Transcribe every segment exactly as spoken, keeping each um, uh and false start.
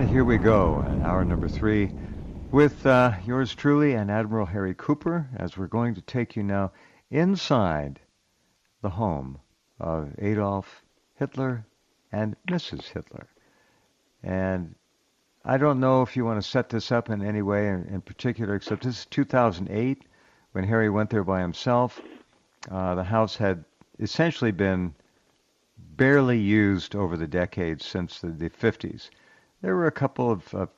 here we go, hour number three, with uh, yours truly and Admiral Harry Cooper, as we're going to take you now inside the home of Adolf Hitler and Missus Hitler. And I don't know if you want to set this up in any way in, in particular, except this is two thousand eight, when Harry went there by himself. Uh, the house had essentially been barely used over the decades since the, the fifties. There were a couple of uh,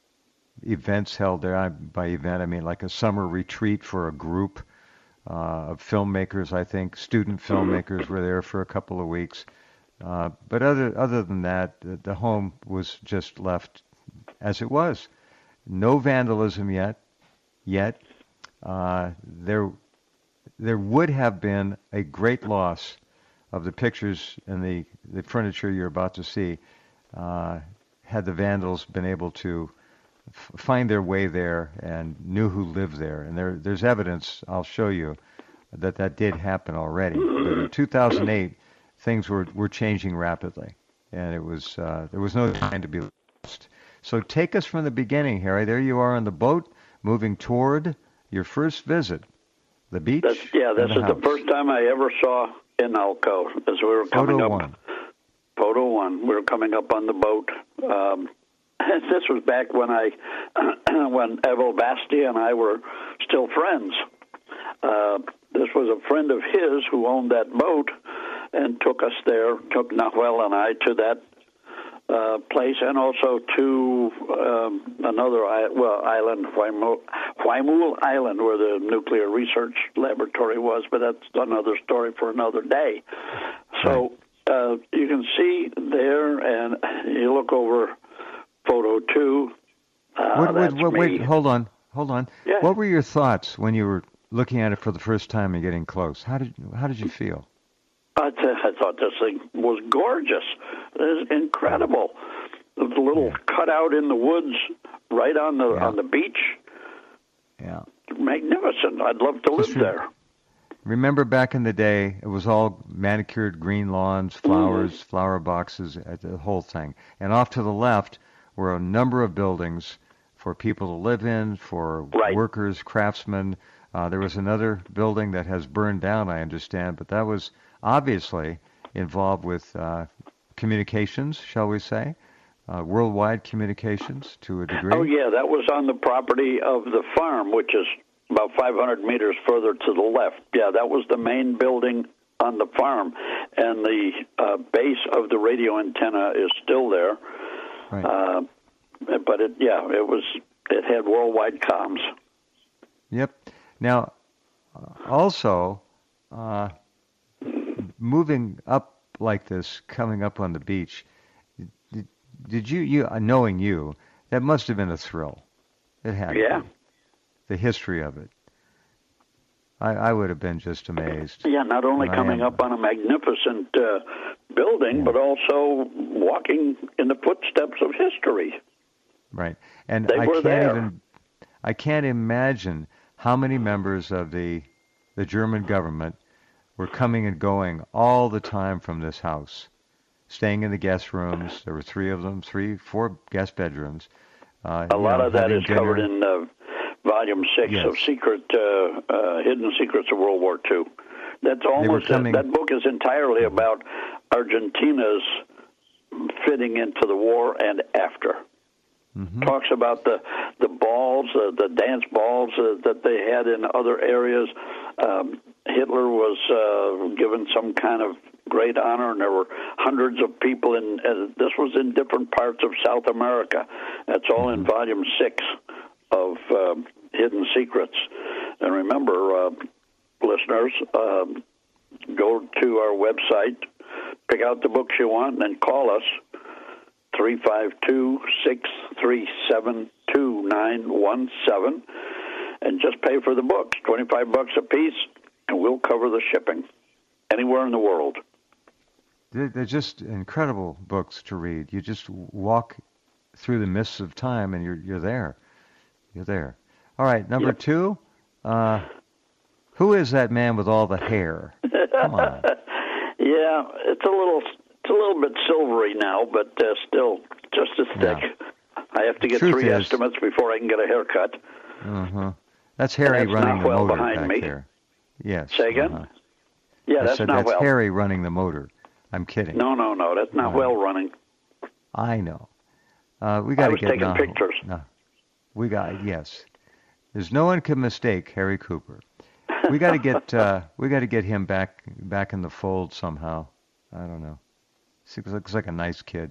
events held there. I, by event, I mean like a summer retreat for a group uh, of filmmakers, I think. Student filmmakers were there for a couple of weeks. Uh, but other other than that, the, the home was just left as it was. No vandalism yet. Yet, uh, there there would have been a great loss of the pictures and the, the furniture you're about to see, uh, had the vandals been able to f- find their way there and knew who lived there. And there, there's evidence, I'll show you, that that did happen already. But in two thousand eight, things were, were changing rapidly, and it was uh, there was no time to be lost. So take us from the beginning, Harry. There you are on the boat, moving toward your first visit, the beach. That's, yeah, this is the first time I ever saw Inalco as we were coming Photo up. one. Photo one. We were coming up on the boat. Um, this was back when I, when Evel Basti and I were still friends. Uh, this was a friend of his who owned that boat and took us there, took Nahuel and I to that uh, place, and also to um, another well island, Huaimul Island, where the nuclear research laboratory was, but that's another story for another day. So uh, you can see there, and you look over photo two. Uh, what, that's what, me. Wait, hold on, hold on. Yeah. What were your thoughts when you were looking at it for the first time and getting close? How did how did you feel? I, th- I thought this thing was gorgeous. It was incredible. The little Yeah. cutout in the woods, right on the Yeah. on the beach. Yeah. Magnificent. I'd love to live Just re- there. Remember back in the day, it was all manicured green lawns, flowers, mm. flower boxes, the whole thing. And off to the left were a number of buildings for people to live in, for right. workers, craftsmen. Uh, there was another building that has burned down, I understand, but that was obviously involved with uh, communications, shall we say, uh, worldwide communications to a degree. Oh, yeah, that was on the property of the farm, which is about five hundred meters further to the left. Yeah, that was the main building on the farm, and the uh, base of the radio antenna is still there. Right. Uh, but, it, yeah, it was. It had worldwide comms. Yep. Now, uh, also, uh, moving up like this, coming up on the beach, did, did you, you, knowing you, that must have been a thrill. It had yeah. to be. The history of it. I, I would have been just amazed. Yeah, not only and coming up on a magnificent uh, building, yeah. but also walking in the footsteps of history. Right. And they I were can't there. even, I can't imagine how many members of the the German government were coming and going all the time from this house, staying in the guest rooms. There were three of them, three, four guest bedrooms. Uh, a lot know, of that is dinner. covered in uh, Volume Six yes. of Secret uh, uh, Hidden Secrets of World War Two. That's almost coming... that book is entirely about Argentina's fitting into the war and after. Mm-hmm. Talks about the the balls, uh, the dance balls uh, that they had in other areas. Um, Hitler was uh, given some kind of great honor, and there were hundreds of people in. Uh, this was in different parts of South America. That's all mm-hmm. in Volume Six of uh, Hidden Secrets. And remember, uh, listeners, uh, go to our website, pick out the books you want, and then call us. three five two, six three seven, two nine one seven, and just pay for the books, twenty-five bucks a piece, and we'll cover the shipping anywhere in the world. They're just incredible books to read. You just walk through the mists of time, and you're you're there. You're there. All right, number yep. two. Uh, who is that man with all the hair? Come on. Yeah, it's a little... It's a little bit silvery now, but uh, still just as thick. I have to get Truth three is, estimates before I can get a haircut. Uh-huh. That's Harry that's running the well motor behind back me. there. Yes. Say again? Uh-huh. Yeah, I that's said not that's well. Harry running the motor. I'm kidding. No, no, no. That's not Uh, well running. I know. Uh, we got I to was get taking no, pictures. No, we got yes. There's no one can mistake Harry Cooper. We got to get uh, we got to get him back back in the fold somehow. I don't know. He looks like a nice kid.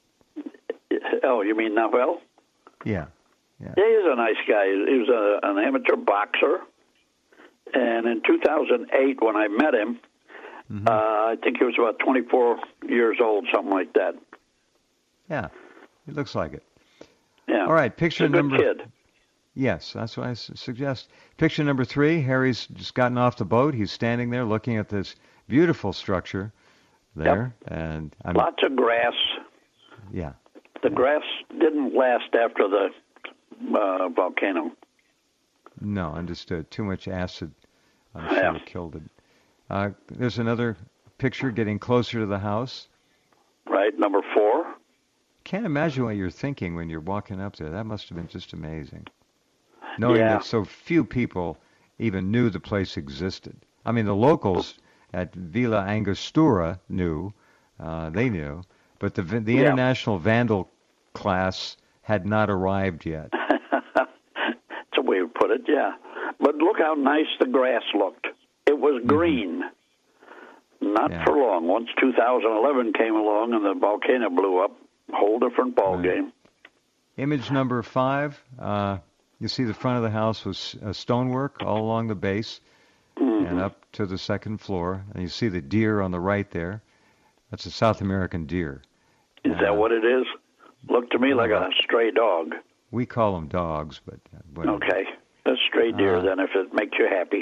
Oh, you mean not well? Yeah. Yeah. Yeah, he's a nice guy. He was a, an amateur boxer. And in two thousand eight, when I met him, mm-hmm. uh, I think he was about twenty-four years old, something like that. Yeah, it looks like it. Yeah. All right, picture he's a number. Good kid. Yes, that's what I su- suggest. Picture number three. Harry's just gotten off the boat. He's standing there looking at this beautiful structure there, yep. and I'm, lots of grass. Yeah. The yeah. grass didn't last after the uh, volcano. No, understood. Too much acid, I'm yeah. sure, killed it. Uh, there's another picture getting closer to the house. Right, number four. Can't imagine what you're thinking when you're walking up there. That must have been just amazing. Knowing yeah. that so few people even knew the place existed. I mean, the locals at Villa Angostura knew. Uh, they knew. But the the yeah. international vandal class had not arrived yet. That's a way to put it, yeah. But look how nice the grass looked. It was green. Mm-hmm. Not yeah. for long. Once two thousand eleven came along and the volcano blew up, whole different ball right. game. Image number five. Uh, you see the front of the house was uh, stonework all along the base mm-hmm. and up to the second floor. And you see the deer on the right there. That's a South American deer. Is uh, that what it is? Looked to me like a stray dog. We call them dogs, but... but okay. A stray deer, uh, then, if it makes you happy.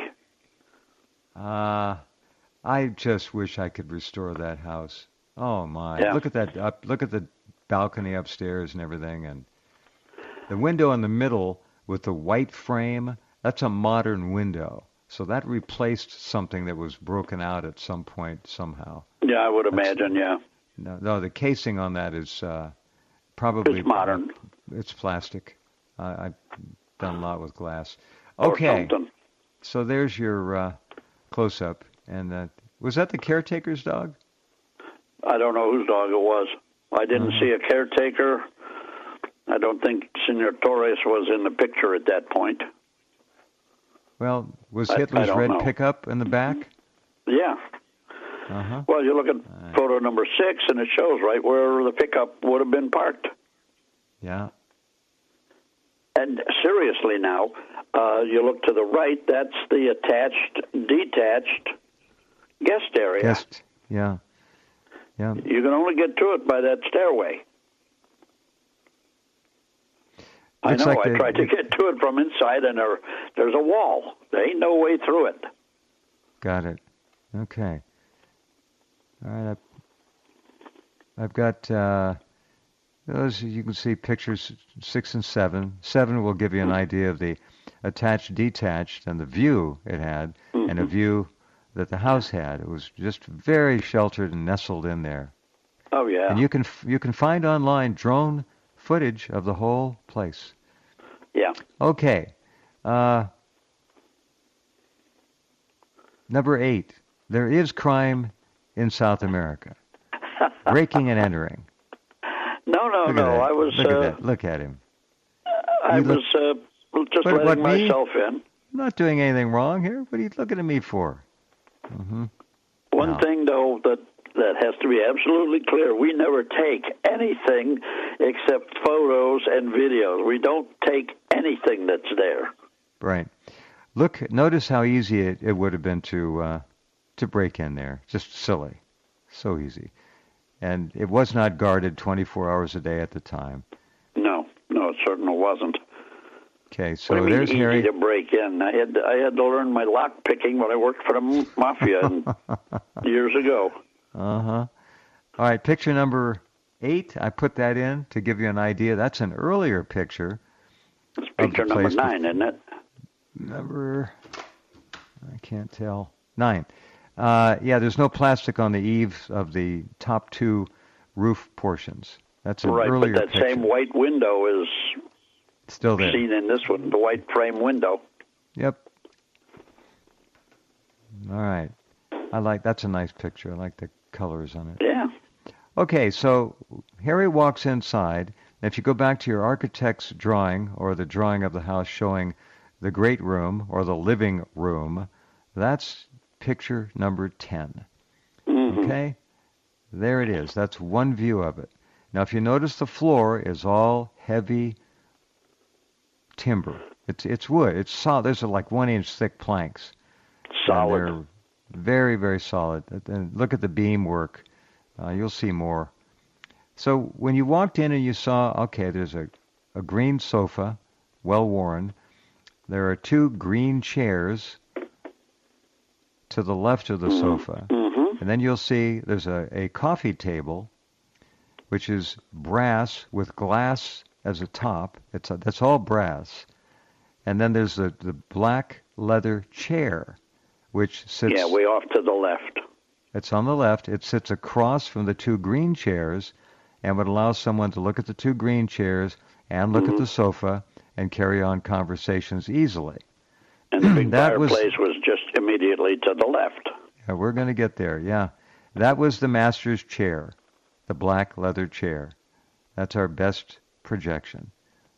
Uh, I just wish I could restore that house. Oh, my. Yeah. Look at that. Up, look at the balcony upstairs and everything. And the window in the middle with the white frame, that's a modern window. So that replaced something that was broken out at some point somehow. Yeah, I would That's, imagine, yeah. No, no, the casing on that is uh, probably... It's modern. It's plastic. Uh, I've done a lot with glass. Or Okay. something. So there's your uh, close-up. And uh, was that the caretaker's dog? I don't know whose dog it was. I didn't Uh-huh. see a caretaker. I don't think Senor Torres was in the picture at that point. Well, was I- Hitler's I don't red know. pickup in the back? Yeah. Uh-huh. Well, you look at Right. photo number six, and it shows right where the pickup would have been parked. Yeah. And seriously now, uh, you look to the right, that's the attached, detached guest area. Guest. Yeah. Yeah. You can only get to it by that stairway. I Looks know, like I they- tried to get to it from inside, and there, there's a wall. There ain't no way through it. Got it. Okay. All right. I've, I've got uh, those. You can see pictures six and seven. Seven will give you an idea of the attached, detached, and the view it had, Mm-hmm. and a view that the house had. It was just very sheltered and nestled in there. Oh, yeah. And you can f- you can find online drone footage of the whole place. Yeah. Okay. Uh, number eight. There is crime in South America. Breaking and entering. No, no, Look no. at that. I was. Look uh, at that. Look at him. I You was look- uh, just What- what, letting me? myself in. I'm not doing anything wrong here. What are you looking at me for? Mm-hmm. One No. thing, though, that that has to be absolutely clear: we never take anything except photos and videos. We don't take anything that's there. Right. Look. Notice how easy it, it would have been to uh, to break in there. Just silly. So easy. And it was not guarded twenty-four hours a day at the time. No, no, it certainly wasn't. Okay. So what do you there's mean Harry. easy to break in? I had I had to learn my lock picking when I worked for the m- mafia in- years ago. Uh-huh. All right, picture number eight. I put that in to give you an idea. That's an earlier picture. It's Of the picture number place nine, isn't it? Number, I can't tell. Nine. Uh, yeah, there's no plastic on the eaves of the top two roof portions. That's an right, earlier but that picture. same white window is Still there. seen in this one, the white frame window. Yep. All right. I like, that's a nice picture. I like the colors on it. Yeah. Okay, so Harry walks inside. And if you go back to your architect's drawing or the drawing of the house showing the great room or the living room, that's picture number ten. Mm-hmm. Okay? There it is. That's one view of it. Now, if you notice, the floor is all heavy timber. It's it's wood. It's solid. Those are like one-inch thick planks. Solid. And they're very, very solid. And look at the beam work. Uh, you'll see more. So when you walked in and you saw, okay, there's a, a green sofa, well worn. There are two green chairs to the left of the mm-hmm. sofa. Mm-hmm. And then you'll see there's a, a coffee table, which is brass with glass as a top. It's a, that's all brass. And then there's the, the black leather chair, which sits... Yeah, way off to the left. It's on the left. It sits across from the two green chairs and would allow someone to look at the two green chairs and look mm-hmm. at the sofa and carry on conversations easily. And the big that fireplace was, was just immediately to the left. Yeah, we're going to get there, yeah. That was the master's chair, the black leather chair. That's our best projection.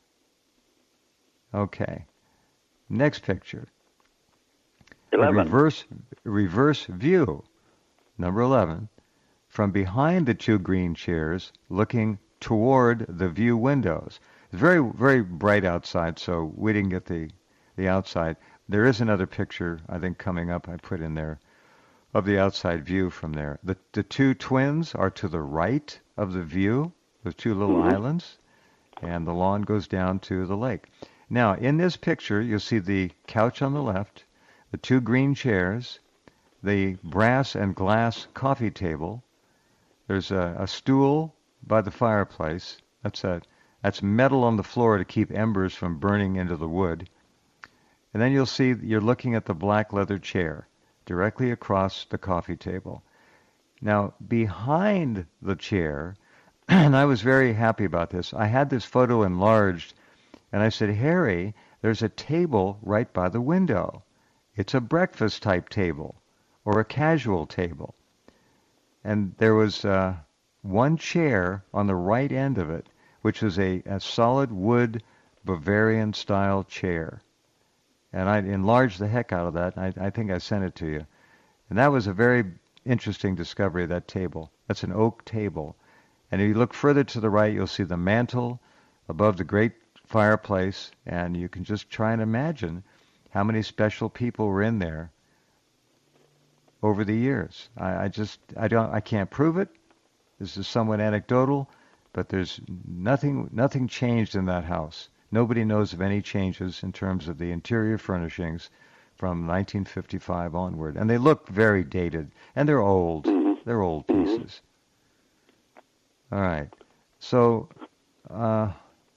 Okay. Next picture. eleven. A reverse, reverse view, number eleven, from behind the two green chairs, looking toward the view windows. It's very, very bright outside, so we didn't get the, the outside. There is another picture, I think, coming up I put in there of the outside view from there. The, the two twins are to the right of the view, the two little mm-hmm. islands, and the lawn goes down to the lake. Now, in this picture, you'll see the couch on the left, the two green chairs, the brass and glass coffee table. There's a, a stool by the fireplace. That's a that's metal on the floor to keep embers from burning into the wood. And then you'll see you're looking at the black leather chair directly across the coffee table. Now, behind the chair, and I was very happy about this, I had this photo enlarged, and I said, Harry, there's a table right by the window. It's a breakfast type table or a casual table. And there was uh, one chair on the right end of it, which was a, a solid wood Bavarian style chair. And I enlarged the heck out of that. I, I think I sent it to you. And that was a very interesting discovery of that table. That's an oak table. And if you look further to the right, you'll see the mantel above the great fireplace, and you can just try and imagine how many special people were in there over the years. I, I just, I don't, I can't prove it. This is somewhat anecdotal, but there's nothing, nothing changed in that house. Nobody knows of any changes in terms of the interior furnishings from nineteen fifty-five onward. And they look very dated, and they're old. Mm-hmm. They're old pieces. All right. So, uh,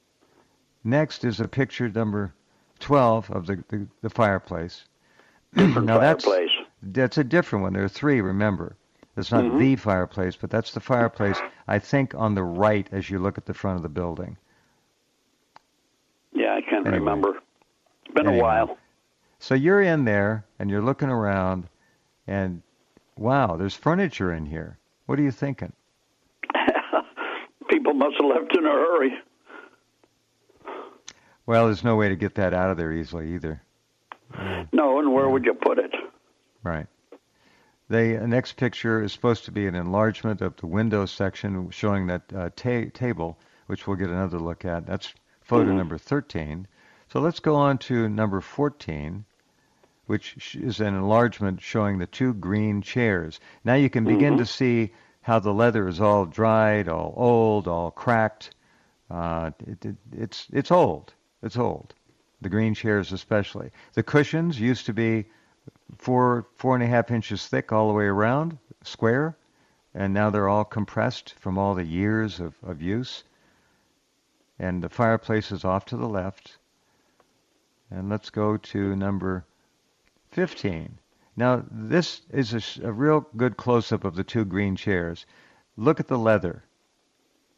next is a picture number twelve of the, the, the fireplace. Different now fireplace. That's, that's a different one. There are three, remember. It's not mm-hmm. the fireplace, but that's the fireplace, I think, on the right as you look at the front of the building. Yeah, I can't Anyway. remember. It's been Anyhow. a while. So you're in there, and you're looking around, and wow, there's furniture in here. What are you thinking? People must have left in a hurry. Well, there's no way to get that out of there easily either. No, and where would you put it? Right. The next picture is supposed to be an enlargement of the window section showing that uh, ta- table, which we'll get another look at. That's photo mm-hmm. number thirteen. So let's go on to number fourteen, which is an enlargement showing the two green chairs. Now you can begin mm-hmm. to see how the leather is all dried, all old, all cracked. Uh, it, it, it's it's old. It's old. The green chairs especially. The cushions used to be four four and a half inches thick all the way around, square, and now they're all compressed from all the years of, of use. And the fireplace is off to the left. And let's go to number fifteen. Now, this is a, a real good close-up of the two green chairs. Look at the leather.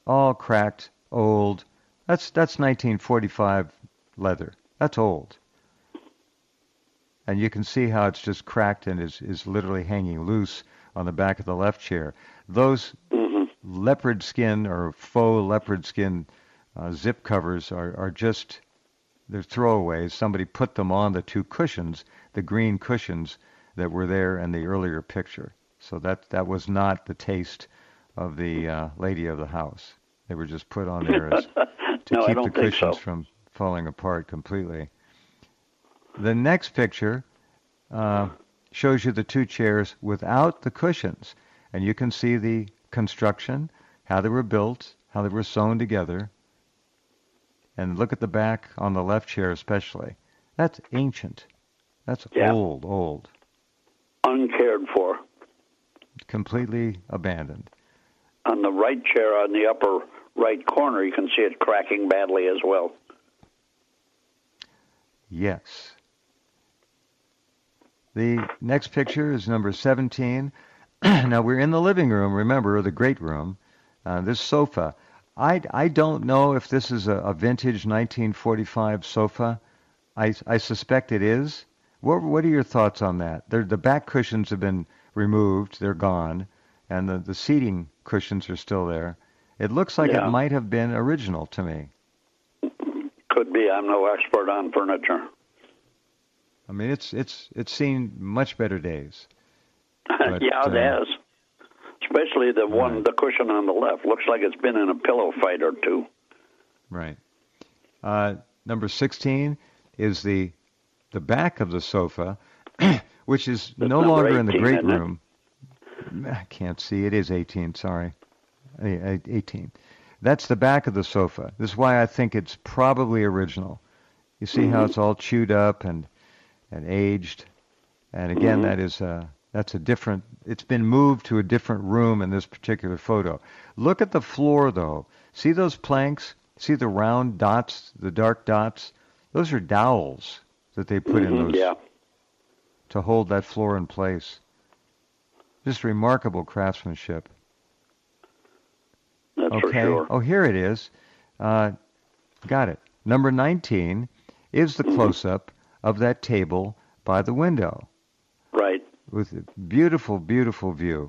all cracked, old. That's that's nineteen forty-five leather. That's old. And you can see how it's just cracked and is, is literally hanging loose on the back of the left chair. Those Mm-hmm. leopard skin or faux leopard skin uh, zip covers are, are just, they're throwaways. Somebody put them on the two cushions, the green cushions that were there in the earlier picture. So that, that was not the taste of the uh, lady of the house. They were just put on there as to No, I keep don't the think cushions so. from falling apart completely. The next picture uh, shows you the two chairs without the cushions, and you can see the construction, how they were built, how they were sewn together. And look at the back on the left chair especially. That's ancient. That's Yeah. old, old. Uncared for. Completely abandoned. On the right chair on the upper right corner, you can see it cracking badly as well. Yes. The next picture is number seventeen. Now, we're in the living room, remember, the great room. Uh, this sofa. I, I don't know if this is a, a vintage nineteen forty-five sofa. I, I suspect it is. What, what are your thoughts on that? They're, the back cushions have been removed. They're gone. And the, the seating cushions are still there. It looks like Yeah. it might have been original to me. Could be. I'm no expert on furniture. I mean, it's it's it's seen much better days. But, yeah, it uh, has. Especially the one, Right. the cushion on the left. Looks like it's been in a pillow fight or two. Right. Uh, number sixteen is the the back of the sofa, which is That's no number longer in the eighteen, great isn't it? room. I can't see. It is eighteen. Sorry, Eh, eh, eighteen. That's the back of the sofa. This is why I think it's probably original. You see how Mhm. it's all chewed up and and aged, and again, Mhm. that is uh, that's a different. It's been moved to a different room in this particular photo. Look at the floor, though. See those planks? See the round dots, the dark dots? Those are dowels that they put in Mhm, those Yeah. to hold that floor in place. Just remarkable craftsmanship. That's for Okay. sure. Oh, here it is. Uh, got it. Number nineteen is the Mhm. close-up of that table by the window Right. with a beautiful, beautiful view.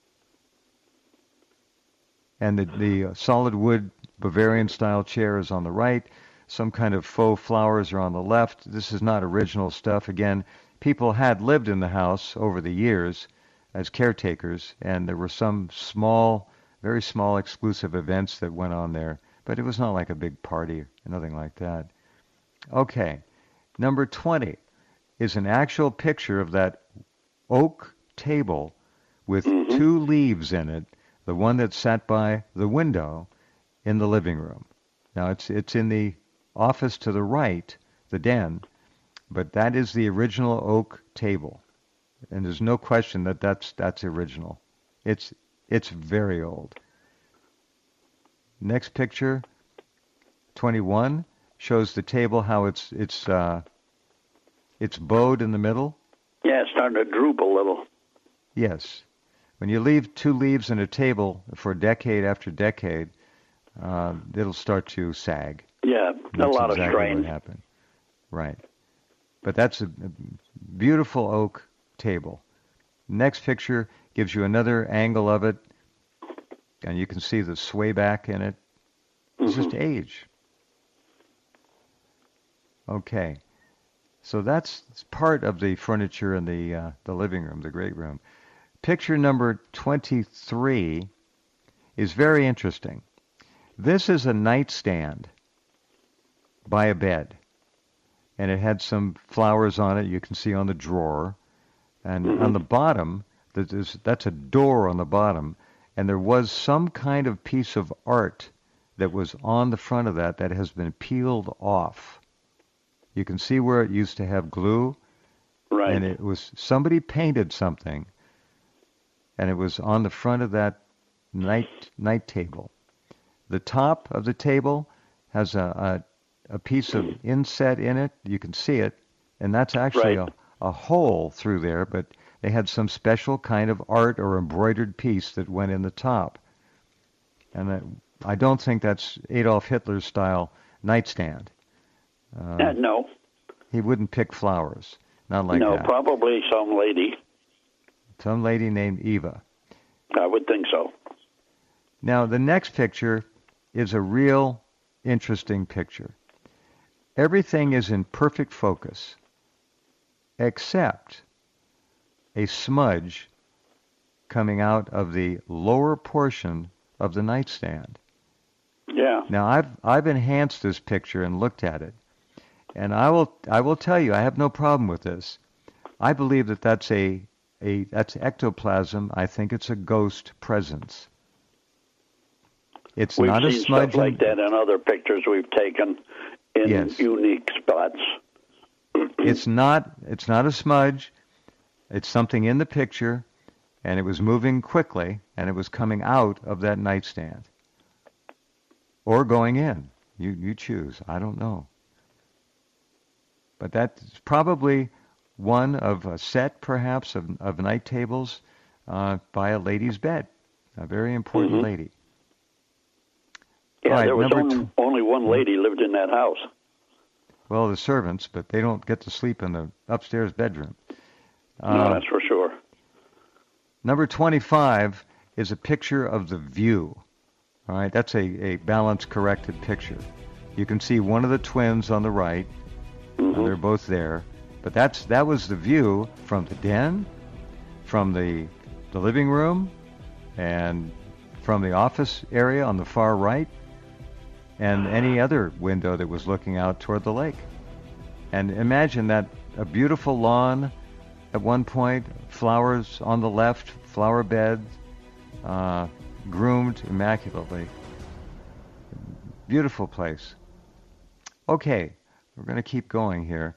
And the, the uh, solid wood Bavarian-style chair is on the right. Some kind of faux flowers are on the left. This is not original stuff. Again, people had lived in the house over the years as caretakers, and there were some small, very small exclusive events that went on there, but it was not like a big party or nothing like that. Okay, number twenty is an actual picture of that oak table with Mhm. two leaves in it, the one that sat by the window in the living room. Now it's it's in the office to the right, the den, but that is the original oak table, and there's no question that that's that's original. It's it's very old. Next picture, twenty-one, shows the table how it's it's uh, it's bowed in the middle. Yeah, it's starting to droop a little. Yes. When you leave two leaves in a table for decade after decade, uh, it'll start to sag. Yeah, That's a lot exactly of strain. what happened. Right. But that's a, a beautiful oak table. Next picture gives you another angle of it, and you can see the sway back in it. It's Mhm. just age. Okay. So that's part of the furniture in the uh, the living room, the great room. Picture number twenty-three is very interesting. This is a nightstand by a bed, and it had some flowers on it you can see on the drawer. And Mhm. on the bottom, that is, that's a door on the bottom, and there was some kind of piece of art that was on the front of that that has been peeled off. You can see where it used to have glue, Right. and it was somebody painted something, and it was on the front of that night night table. The top of the table has a, a, a piece of inset in it. You can see it, and that's actually Right. a, a hole through there, but they had some special kind of art or embroidered piece that went in the top. And that, I don't think that's Adolf Hitler's style nightstand. Uh, Uh, no, he wouldn't pick flowers, not like no, that. probably some lady. Some lady named Eva. I would think so. Now, the next picture is a real interesting picture. Everything is in perfect focus, except a smudge coming out of the lower portion of the nightstand. Yeah. Now, I've I've enhanced this picture and looked at it, and I will I will tell you I have no problem with this. I believe that that's a a that's ectoplasm. I think it's a ghost presence. It's We've not a seen smudge. stuff like that in other pictures we've taken in Yes. unique spots. It's not it's not a smudge. It's something in the picture, and it was moving quickly, and it was coming out of that nightstand. Or going in. You you choose. I don't know. But that's probably one of a set, perhaps, of, of night tables uh, by a lady's bed. A very important Mhm. lady. Yeah, All right, there was number only, tw- only one lady lived in that house. Well, the servants, but they don't get to sleep in the upstairs bedroom. No, Uh, that's for sure. Number twenty-five is a picture of the view. All right, that's a, a balance corrected picture. You can see one of the twins on the right. Mhm. Uh, they're both there. But that's that was the view from the den, from the the living room, and from the office area on the far right, and any other window that was looking out toward the lake. And imagine that a beautiful lawn at one point, flowers on the left, flower beds, uh, groomed immaculately. Beautiful place. Okay, we're going to keep going here.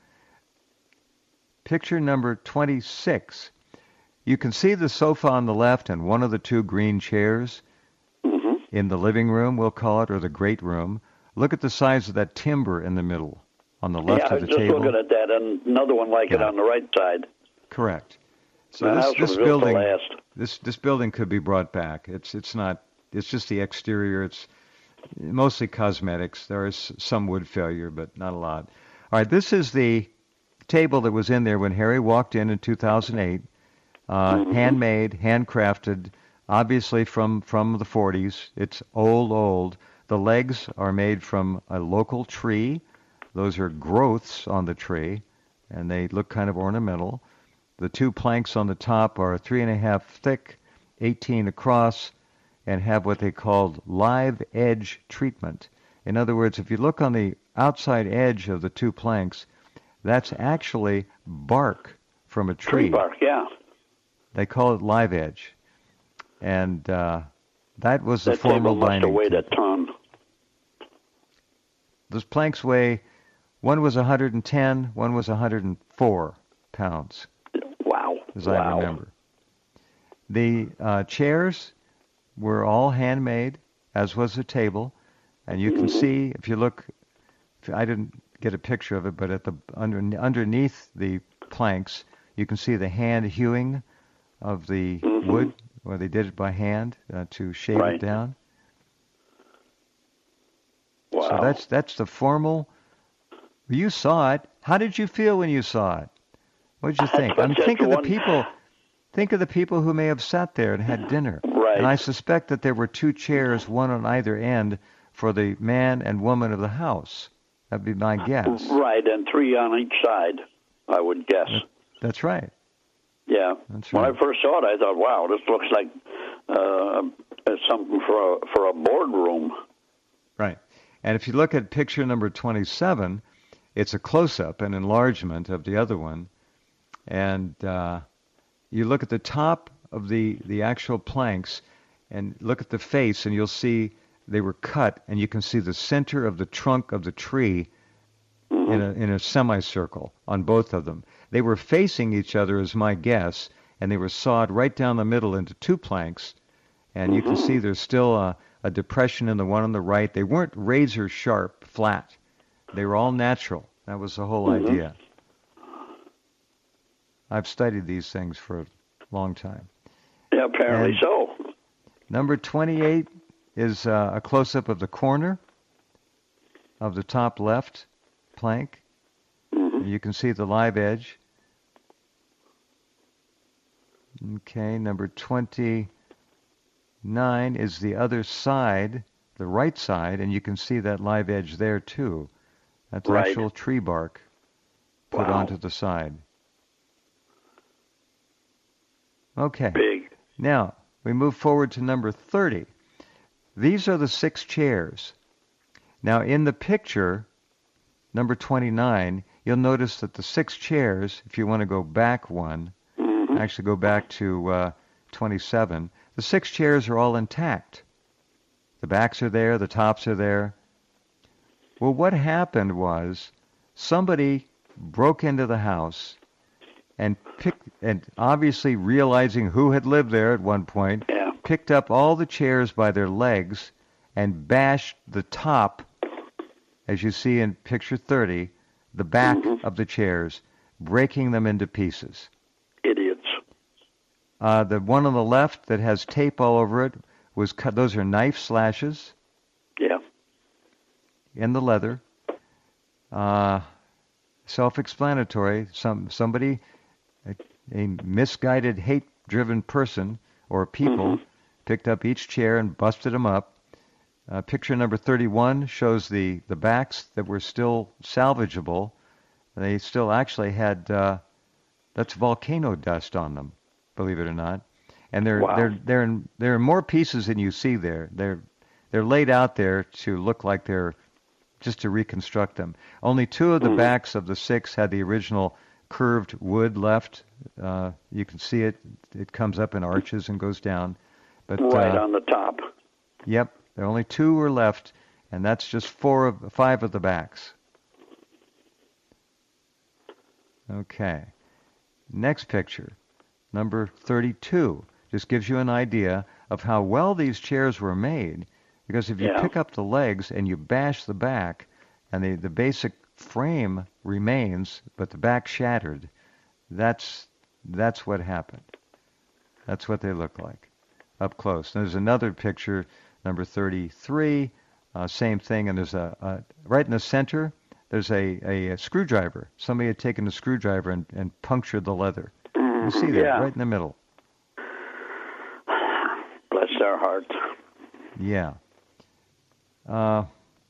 Picture number twenty-six. You can see the sofa on the left and one of the two green chairs Mhm. in the living room, we'll call it, or the great room. Look at the size of that timber in the middle, on the left Yeah, I of was the just table. looking at that, and another one like it Yeah. on the right side. Correct. So The this house this was built to building last. this this building could be brought back. It's it's not. It's just the exterior. It's mostly cosmetics. There is some wood failure, but not a lot. All right, this is the table that was in there when Harry walked in in two thousand eight. Uh, Mhm. Handmade, handcrafted, obviously from from the forties. It's old, old. The legs are made from a local tree. Those are growths on the tree, and they look kind of ornamental. The two planks on the top are three and a half thick, eighteen across, and have what they called live edge treatment. In other words, if you look on the outside edge of the two planks, that's actually bark from a tree. Tree bark, yeah. They call it live edge. And uh, that was the That formal table must have dining weighed a table. ton. Those planks weigh, one was one hundred ten, one was one hundred four pounds, Wow. as wow. I remember. The uh, chairs were all handmade, as was the table. And you can Mhm. see, if you look, if I didn't get a picture of it, but at the under, underneath the planks, you can see the hand hewing of the Mhm. wood, where they did it by hand uh, to shave Right. it down. Wow. So that's that's the formal. You saw it. How did you feel when you saw it? What did you think? I mean, Just think of the one- people. Think of the people who may have sat there and had dinner. Right. And I suspect that there were two chairs, one on either end, for the man and woman of the house. That'd be my guess. Right, and three on each side, I would guess. That's right. Yeah. That's When right. I first saw it, I thought, "Wow, this looks like uh, something for a, for a boardroom." Right. And if you look at picture number twenty-seven, it's a close-up, an enlargement of the other one. And uh, you look at the top of the, the actual planks and look at the face, and you'll see they were cut, and you can see the center of the trunk of the tree Mhm. in a, in a semicircle on both of them. They were facing each other, is my guess, and they were sawed right down the middle into two planks. And you can Mhm. see there's still a, a depression in the one on the right. They weren't razor sharp, flat. They were all natural. That was the whole Mhm. idea. I've studied these things for a long time. Yeah, apparently And- so. Number twenty-eight is uh, a close-up of the corner of the top left plank. Mm-hmm. You can see the live edge. Okay, number twenty-nine is the other side, the right side, and you can see that live edge there too. That's Right. actual tree bark put Wow. onto the side. Okay. Big. Now, we move forward to number thirty. These are the six chairs. Now, in the picture, number twenty-nine, you'll notice that the six chairs, if you want to go back one, Mm-hmm. actually go back to uh, twenty-seven, the six chairs are all intact. The backs are there, the tops are there. Well, what happened was somebody broke into the house and picked, and obviously realizing who had lived there at one point, Yeah. picked up all the chairs by their legs and bashed the top, as you see in picture thirty, the back Mhm. of the chairs, breaking them into pieces. Idiots. Uh, the one on the left that has tape all over it was cut. Those are knife slashes Yeah. in the leather. Uh, self-explanatory. Some somebody, a, a misguided, hate-driven person or people, Mhm. picked up each chair and busted them up. Uh, picture number thirty-one shows the the backs that were still salvageable. They still actually had uh, that's volcano dust on them, believe it or not. And they're Wow. they're they're in, they're in more pieces than you see there. They're they're laid out there to look like they're just to reconstruct them. Only two of the Mhm. backs of the six had the original curved wood left. Uh, you can see it. It comes up in arches and goes down. But Right uh, on the top. yep, there are only two were left, and that's just four of five of the backs. Okay. Next picture, number thirty-two, just gives you an idea of how well these chairs were made, because if you Yeah. pick up the legs and you bash the back, and the, the basic frame remains, but the back shattered, that's that's what happened. That's what they look like up close. There's another picture, number thirty-three, uh, same thing, and there's a, a right in the center. There's a, a, a screwdriver. Somebody had taken a screwdriver and, and punctured the leather. You see that Yeah. right in the middle. Bless their hearts. Yeah. Uh,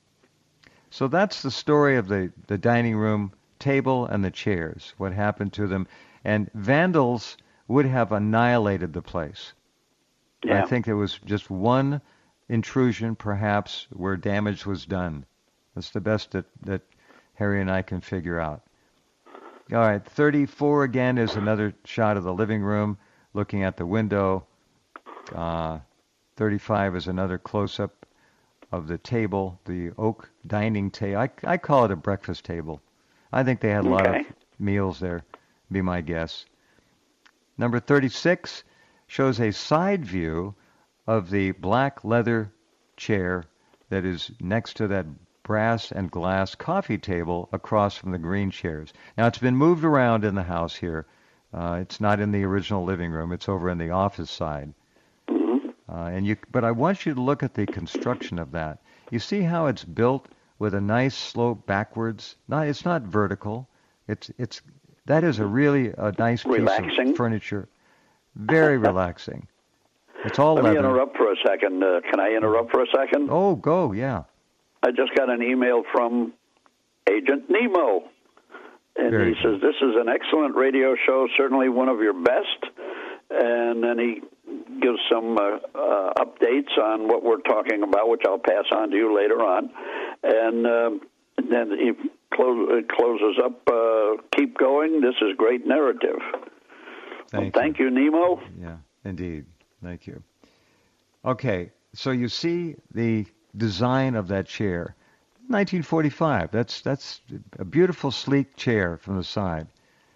so that's the story of the, the dining room table and the chairs, what happened to them. And vandals would have annihilated the place. Yeah. I think there was just one intrusion, perhaps, where damage was done. That's the best that, that Harry and I can figure out. All right, thirty-four again is another shot of the living room, looking at the window. Uh, thirty-five is another close-up of the table, the oak dining table. I, I call it a breakfast table. I think they had a lot Okay. of meals there, be my guess. Number thirty-six shows a side view of the black leather chair that is next to that brass and glass coffee table across from the green chairs. Now, it's been moved around in the house here. Uh, it's not in the original living room. It's over in the office side. Mhm. Uh, and you, but I want you to look at the construction of that. You see how it's built with a nice slope backwards? Not, it's not vertical. It's, it's, that is a really a nice piece Relaxing. of furniture. Very relaxing. It's all Let me leather. interrupt for a second. Uh, can I interrupt for a second? Oh, go, yeah. I just got an email from Agent Nemo. And Very he good. says, this is an excellent radio show, certainly one of your best. And then he gives some uh, uh, updates on what we're talking about, which I'll pass on to you later on. And um then he close, uh, closes up, uh, keep going, this is great narrative. Thank well, thank you, Nemo. Yeah, indeed. Thank you. Okay, so you see the design of that chair. nineteen forty-five. That's that's a beautiful, sleek chair from the side.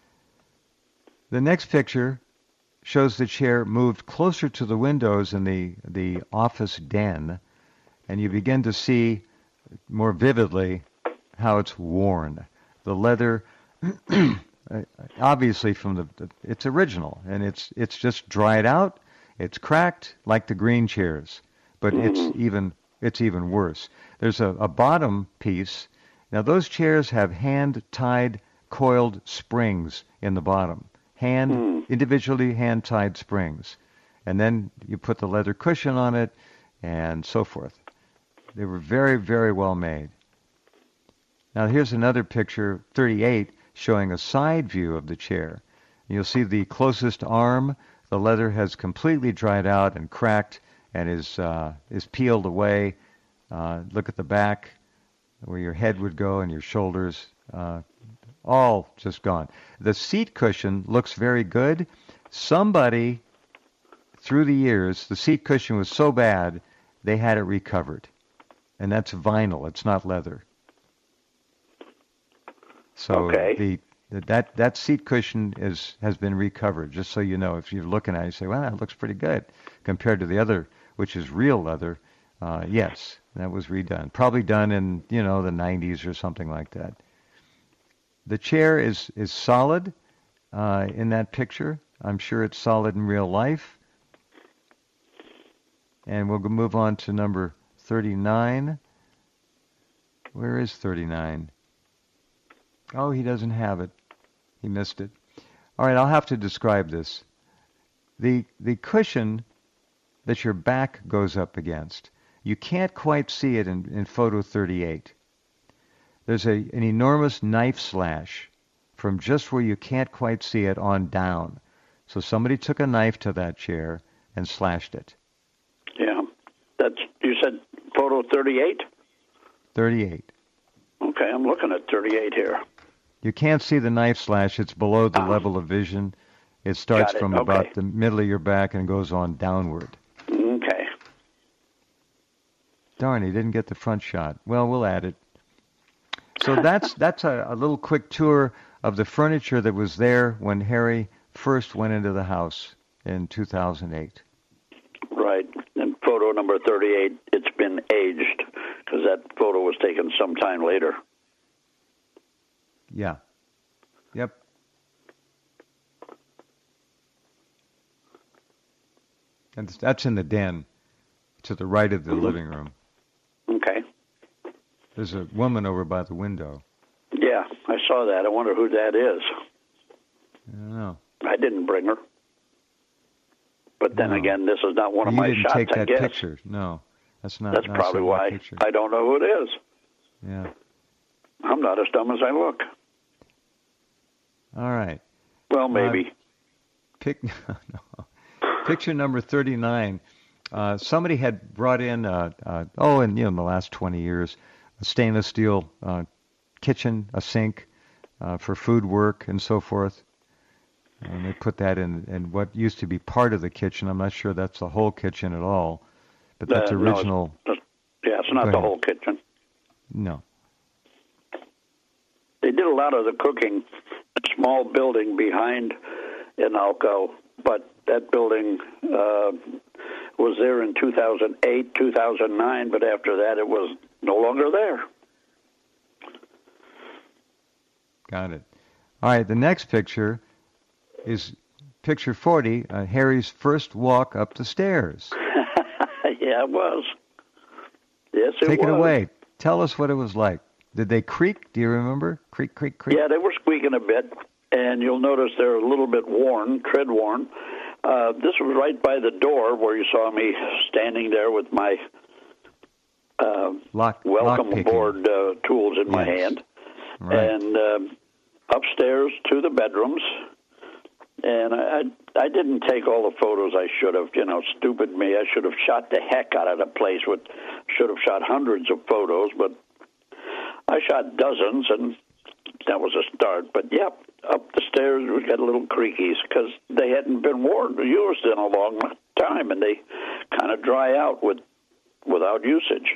The next picture shows the chair moved closer to the windows in the, the office den, and you begin to see more vividly how it's worn. The leather, obviously from the, the, it's original, and it's it's just dried out. It's cracked like the green chairs, but Mm-hmm. it's even it's even worse. There's a, a bottom piece. Now those chairs have hand-tied coiled springs in the bottom, hand Mm. individually hand-tied springs, and then you put the leather cushion on it, and so forth. They were very, very well made. Now here's another picture, thirty-eight, showing a side view of the chair. You'll see the closest arm. The leather has completely dried out and cracked and is uh, is peeled away. Uh, look at the back, where your head would go and your shoulders, uh, all just gone. The seat cushion looks very good. Somebody, through the years, the seat cushion was so bad, they had it recovered. And that's vinyl. It's not leather. So Okay. the that that seat cushion is has been recovered. Just so you know, if you're looking at it, you say, "Well, that looks pretty good," compared to the other, which is real leather. Uh, yes, that was redone. Probably done in you know the nineties or something like that. The chair is is solid uh, in that picture. I'm sure it's solid in real life. And we'll go move on to number thirty-nine. Where is thirty-nine? Oh, he doesn't have it. He missed it. All right, I'll have to describe this. The the cushion that your back goes up against, you can't quite see it in, in photo thirty-eight. There's a, an enormous knife slash from just where you can't quite see it on down. So somebody took a knife to that chair and slashed it. Yeah. That's, you said photo thirty-eight? thirty-eight. Okay, I'm looking at thirty-eight here. You can't see the knife slash. It's below the level of vision. It starts Got it. from Okay. about the middle of your back and goes on downward. Okay. Darn, he didn't get the front shot. Well, we'll add it. So that's that's a, a little quick tour of the furniture that was there when Harry first went into the house in two thousand eight. Right. And photo number thirty-eight, it's been aged because that photo was taken some time later. Yeah. Yep. And that's in the den to the right of the Mm-hmm. living room. Okay. There's a woman over by the window. Yeah, I saw that. I wonder who that is. I don't know. I didn't bring her. But then No. again, this is not one of you my didn't shots, take I that guess. picture. No, that's not. That's not probably that why picture. I don't know who it is. Yeah. I'm not as dumb as I look. All right. Well, maybe. Uh, pic- no. Picture number thirty-nine. Uh, somebody had brought in, uh, uh, oh, in you know, in the last twenty years, a stainless steel uh, kitchen, a sink uh, for food work and so forth. And they put that in, in what used to be part of the kitchen. I'm not sure that's the whole kitchen at all, but that's Uh, no, original. it's- yeah, it's not Go the ahead. whole kitchen. No. They did a lot of the cooking, a small building behind Inalco, but that building uh, was there in two thousand eight, two thousand nine, but after that it was no longer there. Got it. All right, the next picture is picture forty, uh, Harry's first walk up the stairs. Yeah, it was. Yes, it Take was. it away. Tell us what it was like. Did they creak? Do you remember? Creak, creak, creak? Yeah, they were squeaking a bit, and you'll notice they're a little bit worn, tread worn. Uh, this was right by the door where you saw me standing there with my uh, Lock, welcome lock aboard uh, tools in my Yes. hand. Right. And um, upstairs to the bedrooms. And I, I didn't take all the photos I should have. You know, stupid me. I should have shot the heck out of the place. With should have shot hundreds of photos, but I shot dozens, and that was a start. But yep, up the stairs we got little creakies because they hadn't been worn used in a long time, and they kind of dry out with without usage.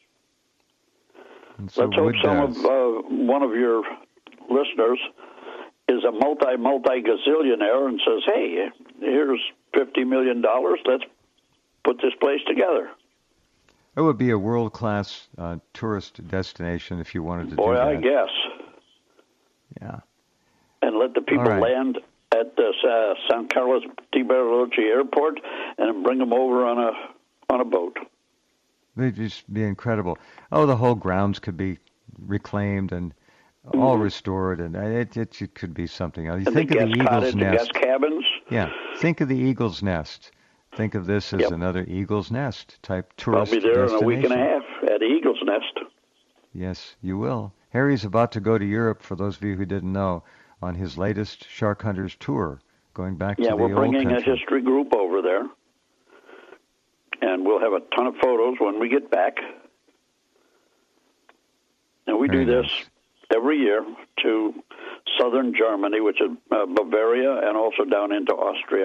And so Let's hope wood some does. of uh, one of your listeners is a multi multi gazillionaire and says, "Hey, here's fifty million dollars. Let's put this place together." It would be a world-class uh, tourist destination if you wanted to Boy, do that. I guess. Yeah. And let the people All right. land at the uh, San Carlos de Bariloche Airport and bring them over on a on a boat. They'd just be incredible. Oh, the whole grounds could be reclaimed and all Mm-hmm. restored, and it, it, it could be something else. You And the think of the guest eagle's cottage, the guest nest. cabins. Yeah, think of the eagle's nest. Think of this as Yep. another eagle's nest type I'll tourist be there in a week and a destination. half at Eagle's Nest. Yes, you will. Harry's about to go to Europe, for those of you who didn't know, on his latest Shark Hunters tour, going back Yeah, to the we're old bringing a country. history group over there, and we'll have a ton of photos when we get back. And we Very do this nice. every year to southern Germany, which is uh, Bavaria, and also down into Austria.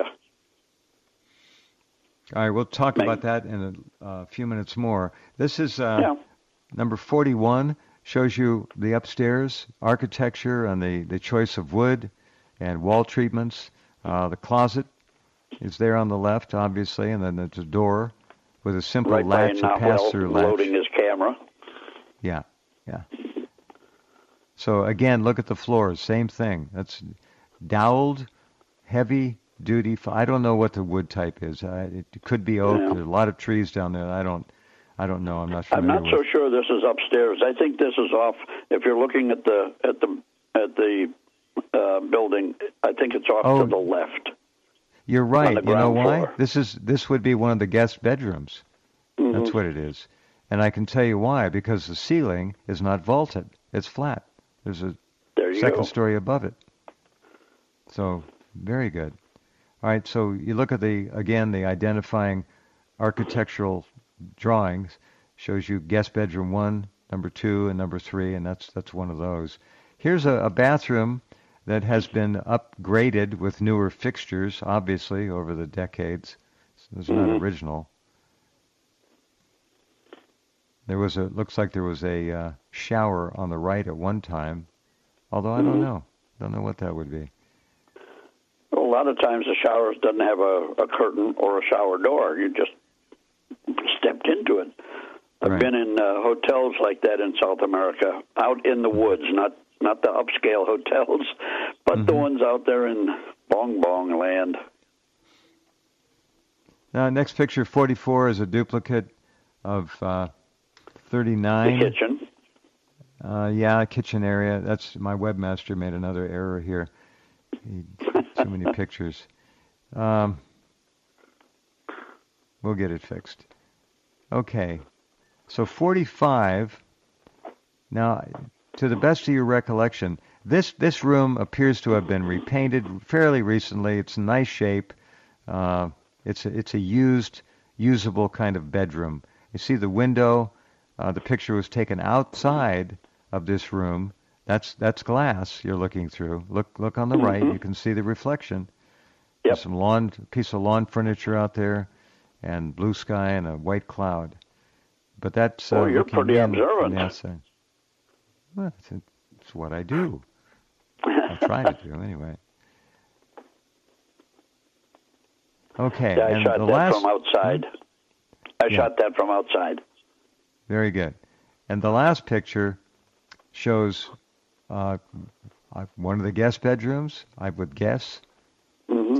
All right, we'll talk Meg- about that in a uh, few minutes more. This is uh, Yeah. number forty-one, shows you the upstairs architecture and the, the choice of wood and wall treatments. Uh, the closet is there on the left, obviously, and then there's a door with a simple Right by latch, a Notwell pass-through latch. loading his camera. Yeah, yeah. So again, look at the floors. Same thing. That's doweled, heavy-duty. f- I don't know what the wood type is. Uh, it could be oak. Yeah. There's a lot of trees down there. I don't. I don't know. I'm not I'm familiar not with. so sure this is upstairs. I think this is off. If you're looking at the at the at the uh, building, I think it's off Oh. to the left. You're right. the You know ground why? floor. This is this would be one of the guest bedrooms. Mhm. That's what it is. And I can tell you why. Because the ceiling is not vaulted. It's flat. There's a There you second go. story above it. So very good. All right. So you look at the again the identifying architectural drawings shows you guest bedroom one, number two, and number three, and that's that's one of those. Here's a, a bathroom that has been upgraded with newer fixtures, obviously over the decades. So it's not Mhm. original. There was a looks like there was a uh, shower on the right at one time, although I don't Mhm. know. Don't know what that would be. Well, a lot of times the shower doesn't have a, a curtain or a shower door. You just stepped into it. I've Right. been in uh, hotels like that in South America, out in the woods, not not the upscale hotels, but the Mhm. ones out there in Bong Bong land. Now, next picture, forty-four, is a duplicate of uh, The thirty-nine. kitchen. Uh, yeah, kitchen area. That's my webmaster made another error here. He, too many pictures. Um, we'll get it fixed. Okay, so forty-five. Now, to the best of your recollection, this this room appears to have been repainted fairly recently. It's in nice shape. Uh, it's a, it's a used, usable kind of bedroom. You see the window. Uh, the picture was taken outside of this room. That's that's glass you're looking through. Look look on the right. Mhm. You can see the reflection. Yep. There's some lawn piece of lawn furniture out there, and blue sky and a white cloud. But that's uh, Oh, you're looking pretty in from observant. the outside. Well, it's, it's what I do. I try to do anyway. Okay, Yeah, I and shot the that last from outside. I Yeah. shot that from outside. very good. And the last picture shows uh, uh, one of the guest bedrooms, I would guess. hmm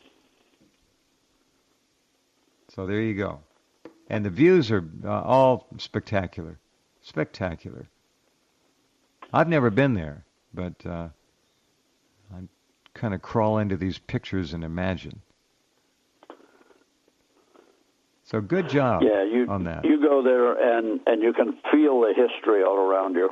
So there you go. And the views are uh, all spectacular. Spectacular. I've never been there, but uh, I kind of crawl into these pictures and imagine. So good job Yeah, you on that. you go there and and you can feel the history all around you.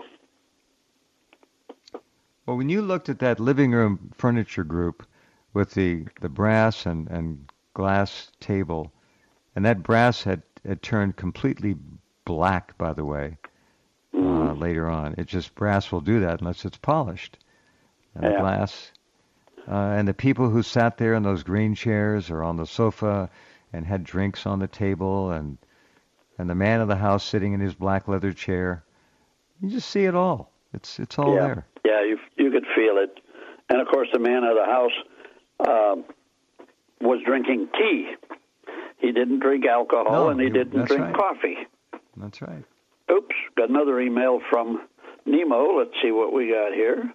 Well, when you looked at that living room furniture group with the, the brass and, and glass table, and that brass had, had turned completely black, by the way, uh, Mhm. later on. It just, brass will do that unless it's polished. And the Yeah. glass, uh, and the people who sat there in those green chairs or on the sofa and had drinks on the table, and and the man of the house sitting in his black leather chair, you just see it all. It's it's all yeah, there. yeah, you you could feel it. And of course, the man of the house uh, was drinking tea. He didn't drink alcohol, No, and he he- didn't that's drink right. coffee. That's right. Oops, got another email from Nemo. Let's see what we got here.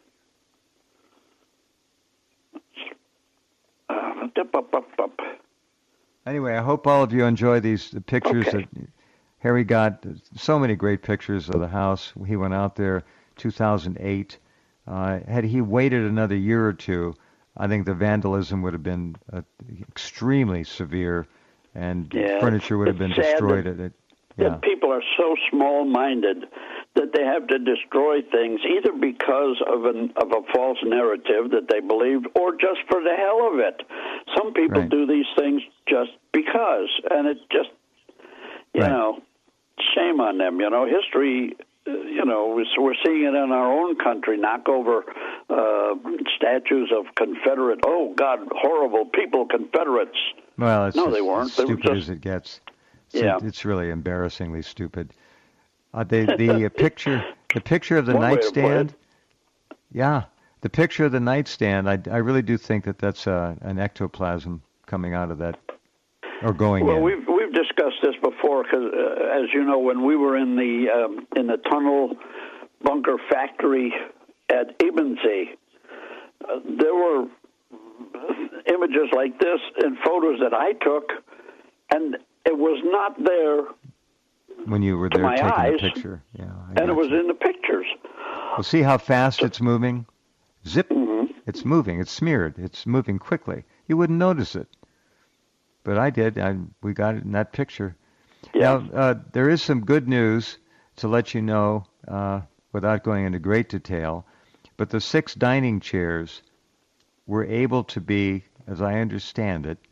Uh, up, up, up, up. Anyway, I hope all of you enjoy these pictures Okay. that Harry got so many great pictures of the house. He went out there two thousand eight. Uh, had he waited another year or two, I think the vandalism would have been uh, extremely severe, and yeah, furniture would have been destroyed at it. Yeah. That people are so small-minded that they have to destroy things either because of an of a false narrative that they believed, or just for the hell of it. Some people Right. do these things just because, and it just, you Right. know, shame on them. You know, history. uh, You know, we're we're seeing it in our own country. Knock over uh, statues of Confederate. Oh God, horrible people, Confederates. Well, it's No, just they weren't. as They were stupid just- as it gets. It's, Yeah. it's really embarrassingly stupid. Uh, the the uh, picture the picture of the One way to put nightstand. it. Yeah, the picture of the nightstand. I, I really do think that that's uh, an ectoplasm coming out of that, or going Well, in. we've we've discussed this before because, uh, as you know, when we were in the um, in the tunnel bunker factory at Ebensee, uh, there were images like this and photos that I took, and it was not there, When you were to there my taking eyes, the picture, yeah. I and it got was you. in the pictures. Well, see how fast it's moving? Zip. Mhm. It's moving. It's smeared. It's moving quickly. You wouldn't notice it. But I did. I, we got it in that picture. Yeah. Now, uh, there is some good news to let you know, uh, without going into great detail, but the six dining chairs were able to be, as I understand it,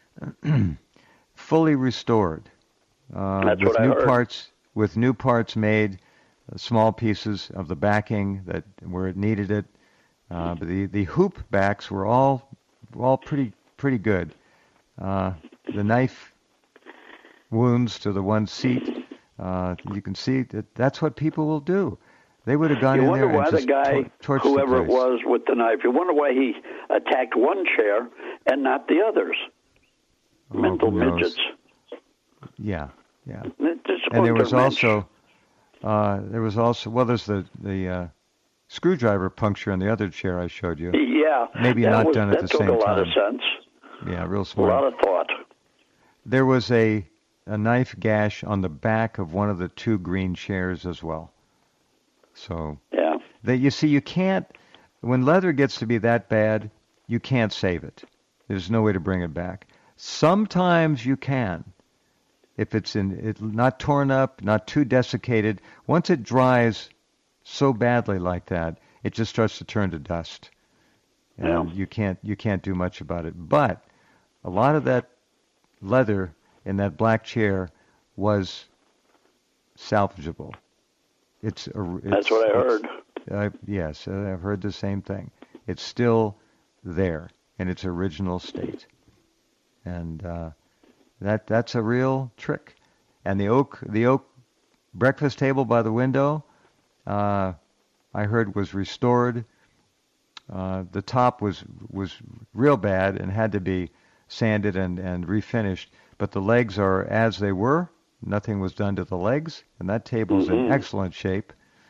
fully restored. Uh, That's with what I new heard. parts, with new parts made, uh, small pieces of the backing that where it needed it. Uh, but the the hoop backs were all were all pretty pretty good. Uh, the knife wounds to the one seat, uh, you can see that that's what people will do. They would have gone You in wonder there why and the just guy, tor- torched whoever the it place. was with the knife, you wonder why he attacked one chair and not the others. Oh, Mental who knows? midgets. Yeah, yeah. It just And there goes was to mention- also, uh, there was also, well, there's the the uh, screwdriver puncture on the other chair I showed you. Yeah, Maybe that not was, done at that the took same a lot time. of sense, Yeah, real a smart. lot of thought. There was a a knife gash on the back of one of the two green chairs as well. So Yeah, that you see, you can't when leather gets to be that bad, you can't save it. There's no way to bring it back. Sometimes you can, if it's in it not torn up, not too desiccated. Once it dries so badly like that, it just starts to turn to dust, and Yeah. you can't you can't do much about it. But a lot of that leather in that black chair was salvageable. It's, a, it's that's what I it's- heard. uh, yes, uh, I've heard the same thing. It's still there in its original state, and uh, that that's a real trick. And the oak the oak breakfast table by the window, uh, I heard was restored. Uh, the top was was real bad and had to be sanded and, and refinished, but the legs are as they were. Nothing was done to the legs, and that table's in Mhm. excellent shape.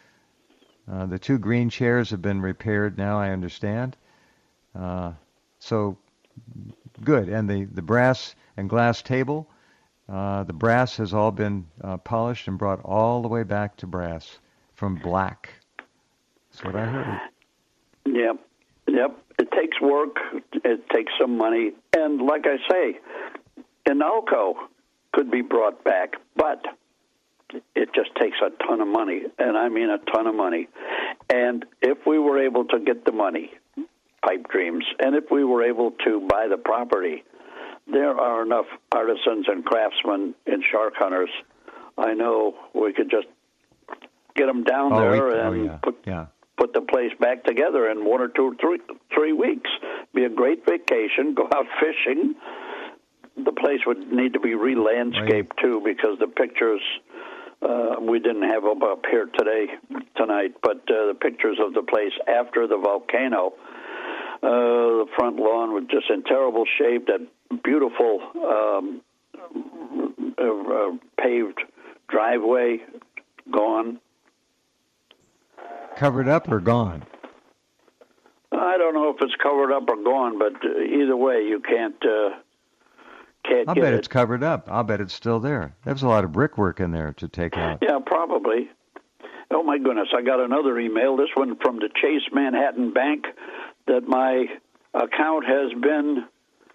Uh, the two green chairs have been repaired now, I understand. Uh, so, good. And the, the brass and glass table, uh, the brass has all been uh, polished and brought all the way back to brass from black. That's what I heard. Yep, yep. It takes work. It takes some money, and like I say, Inalco could be brought back, but it just takes a ton of money, and I mean a ton of money. And if we were able to get the money, pipe dreams, and if we were able to buy the property, there are enough artisans and craftsmen and shark hunters. I know we could just get them down Oh, there we, and oh yeah, put yeah. put the place back together in one or two, three, three weeks. Be a great vacation. Go out fishing. The place would need to be re-landscaped too, because the pictures uh, we didn't have them up here today, tonight. But uh, the pictures of the place after the volcano, uh, the front lawn was just in terrible shape. That beautiful um, uh, uh, paved driveway gone. Covered up or gone? I don't know if it's covered up or gone, but uh, either way, you can't uh, can't I'll get bet it. it's covered up. I'll bet it's still there. There's a lot of brickwork in there to take out. Yeah, probably. Oh, my goodness. I got another email, this one from the Chase Manhattan Bank, that my account has been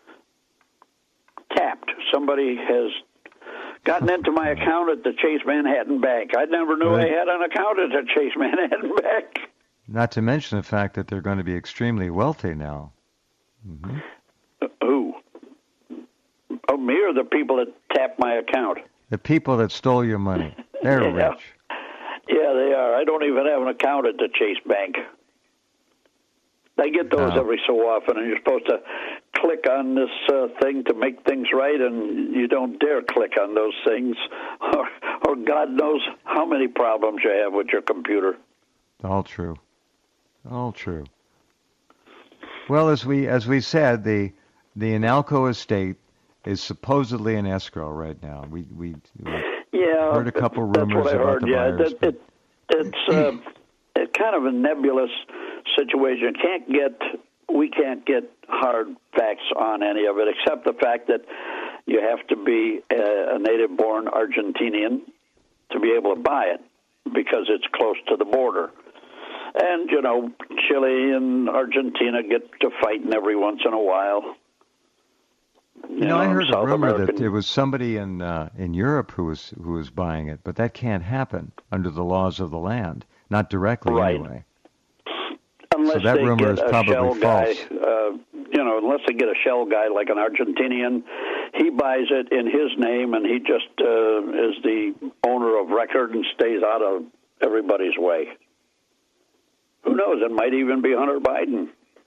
tapped. Somebody has gotten into my account at the Chase Manhattan Bank. I never knew Right. I had an account at the Chase Manhattan Bank. Not to mention the fact that they're going to be extremely wealthy now. Mm-hmm. Uh, who? Oh, me or the people that tapped my account? The people that stole your money. They're Yeah. rich. Yeah, they are. I don't even have an account at the Chase Bank. They get those No. every so often, and you're supposed to click on this uh, thing to make things right, and you don't dare click on those things, or, or God knows how many problems you have with your computer. All true. All true. Well, as we as we said, the the Inalco estate is supposedly in escrow right now. We we, we Yeah, heard a couple that's rumors what I about heard. the Yeah, buyers. that, it, it's uh, it's kind of a nebulous situation. Can't get we can't get hard facts on any of it, except the fact that you have to be a, a native-born Argentinian to be able to buy it because it's close to the border. And you know, Chile and Argentina get to fighting every once in a while. You, you know, I heard South a rumor American, that there was somebody in uh, in Europe who was who was buying it, but that can't happen under the laws of the land, not directly right. anyway. Unless so that they rumor get is a probably shell guy, false. uh, you know, unless they get a shell guy like an Argentinian, he buys it in his name and he just uh, is the owner of record and stays out of everybody's way. Who knows? It might even be Hunter Biden.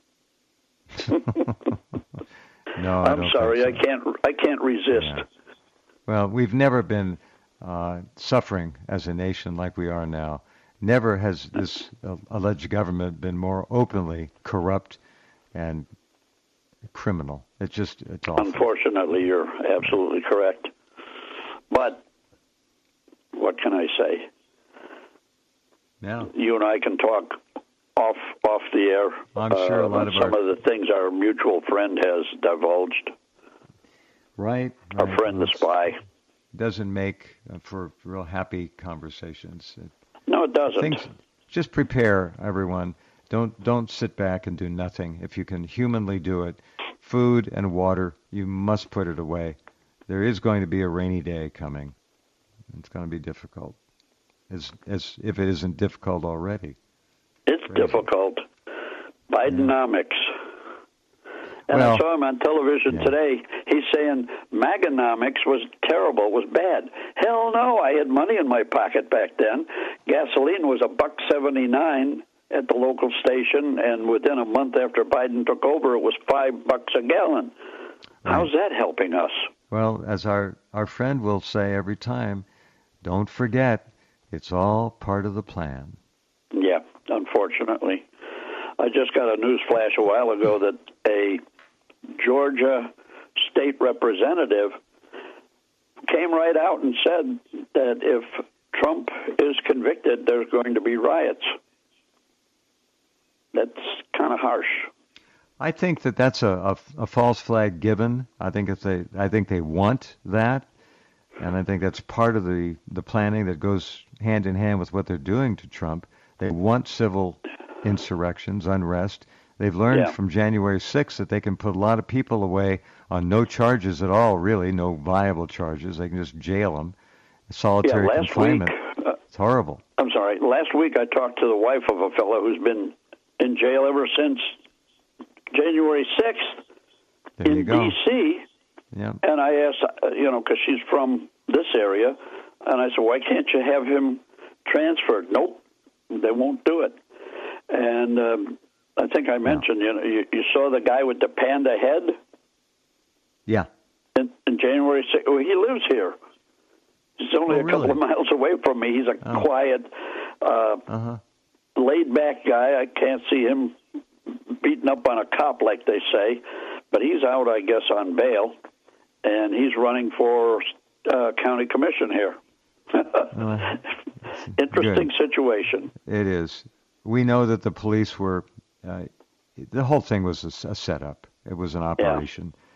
No, I I'm don't sorry, think so. I can't. I can't resist. Yeah. Well, we've never been uh, suffering as a nation like we are now. Never has this uh, alleged government been more openly corrupt and criminal. It's just, it's awful. Unfortunately, you're absolutely correct. But what can I say? Yeah. You and I can talk off off the air. I'm sure a lot uh, of some our... of the things our mutual friend has divulged. Right. Our right. friend Well, the spy. Doesn't make uh, for real happy conversations. It, No, it doesn't. things, just prepare, everyone. Don't don't sit back and do nothing. If you can humanly do it, food and water, you must put it away. There is going to be a rainy day coming. It's going to be difficult, as as if it isn't difficult already. It's Crazy. difficult. Bidenomics. And Well, I saw him on television yeah. today. He's saying Maganomics was terrible, was bad. Hell no, I had money in my pocket back then. Gasoline was a buck seventy-nine at the local station, and within a month after Biden took over, it was five bucks a gallon. Right. How's that helping us? Well, as our, our friend will say every time, don't forget, it's all part of the plan. Yeah, unfortunately. I just got a news flash a while ago that a Georgia state representative came right out and said that if Trump is convicted, there's going to be riots. That's kind of harsh. I think that that's a, a, a false flag given. I think if they, I think they want that, and I think that's part of the, the planning that goes hand in hand with what they're doing to Trump. They want civil insurrections, unrest. They've learned Yeah. from January sixth that they can put a lot of people away on no charges at all, really, no viable charges. They can just jail them. Solitary yeah, last confinement. week, uh, It's horrible. I'm sorry, last week I talked to the wife of a fellow who's been in jail ever since January sixth There you in go. D C, Yeah. and I asked, uh, you know, because she's from this area, and I said, why can't you have him transferred? Nope, they won't do it. And um, I think I mentioned, you know, you, you saw the guy with the panda head Yeah. in, in January sixth. Well, he lives here. He's only Oh, a couple really? of miles away from me. He's a Oh. quiet, uh, Uh-huh. laid-back guy. I can't see him beating up on a cop like they say, but he's out, I guess, on bail, and he's running for uh, county commission here. Well, Interesting good. situation. It is. We know that the police were, uh, the whole thing was a, a setup. It was an operation.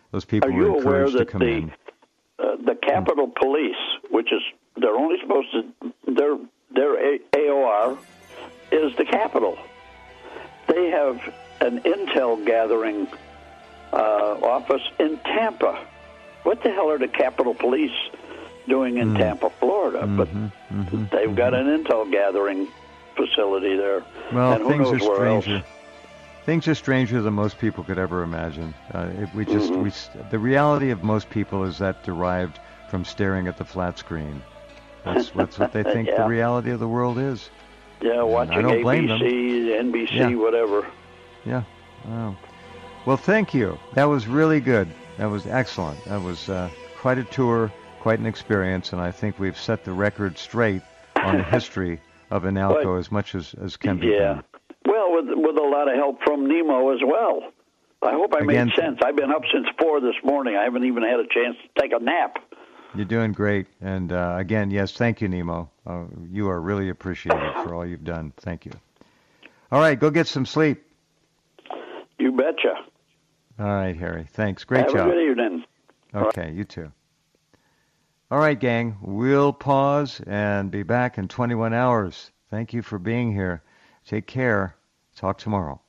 those people Are were you aware encouraged to that come the in. uh, the Capitol Police, which is they're only supposed to their their A O R is the Capitol. They have an intel gathering uh, office in Tampa. What the hell are the Capitol Police doing in mm. Tampa, Florida? Mm-hmm, but mm-hmm, they've mm-hmm. got an intel gathering facility there. Well, and who things knows are where stranger. Else? Things are stranger than most people could ever imagine. Uh, if we just Mm-hmm. we the reality of most people is that derived from staring at the flat screen. That's that's what they think yeah. the reality of the world is. Yeah, and watching I don't blame A B C, them. N B C, Yeah. whatever. Yeah. Wow. Well, thank you. That was really good. That was excellent. That was uh, quite a tour, quite an experience, and I think we've set the record straight on the history of Inalco But, as much as, as can be yeah. done. Well, with with a lot of help from Nemo as well. I hope I Again, made sense. I've been up since four this morning. I haven't even had a chance to take a nap. You're doing great. And uh, again, yes, thank you, Nemo. Uh, you are really appreciated for all you've done. Thank you. All right, go get some sleep. You betcha. All right, Harry. Thanks. Great Have job. a good evening. Okay, you too. All right, gang. We'll pause and be back in twenty-one hours. Thank you for being here. Take care. Talk tomorrow.